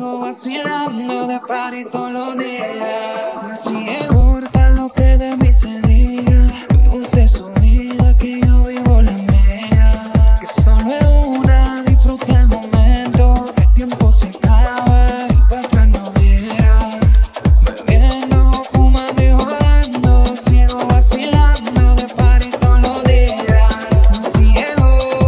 sigo vacilando de party todos los días. Si importa lo que de mí se diga, vive usted su vida, que yo vivo la mía. Que solo es una, disfruta el momento, que el tiempo se acaba y para atrás no viera. Bebiendo, fumando y jugando, sigo vacilando de party todos los días. Cielo,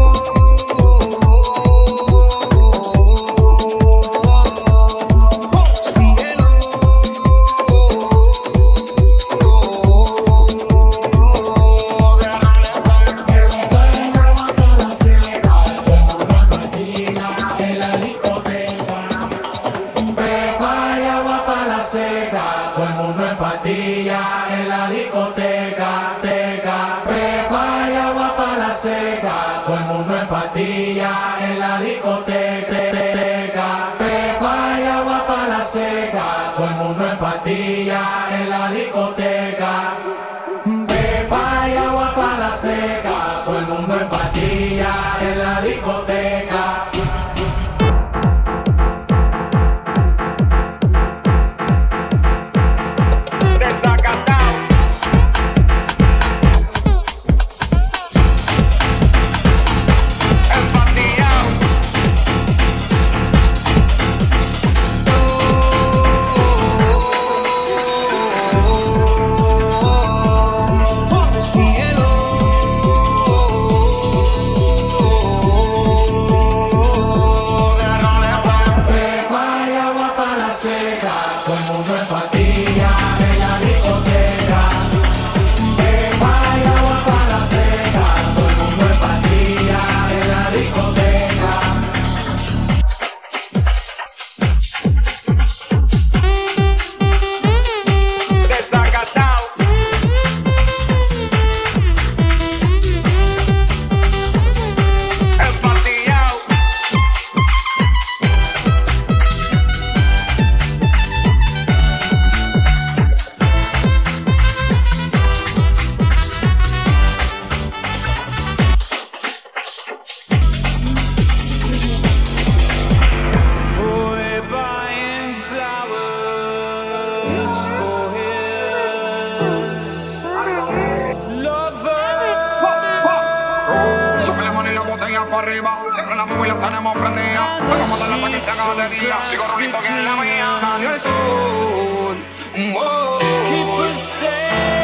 todo el mundo en patilla en la discoteca, teca, pepa y agua pa' la seca, todo el mundo en patilla en la discoteca, teca, pepa y agua pa' la seca, todo el mundo en patilla en la discoteca, pepa y agua pa' la seca, todo el mundo en patilla en la discoteca. Todo el mundo en patilla en la discoteca, pepa y agua pa' la seca, todo el mundo en patilla en la discoteca. Desacatao. Empatillao. Para arriba, siempre la móvil la tenemos prendida. Vamos a darle hasta que se haga de día. Sigo rolito que es la mía. Salió el sol.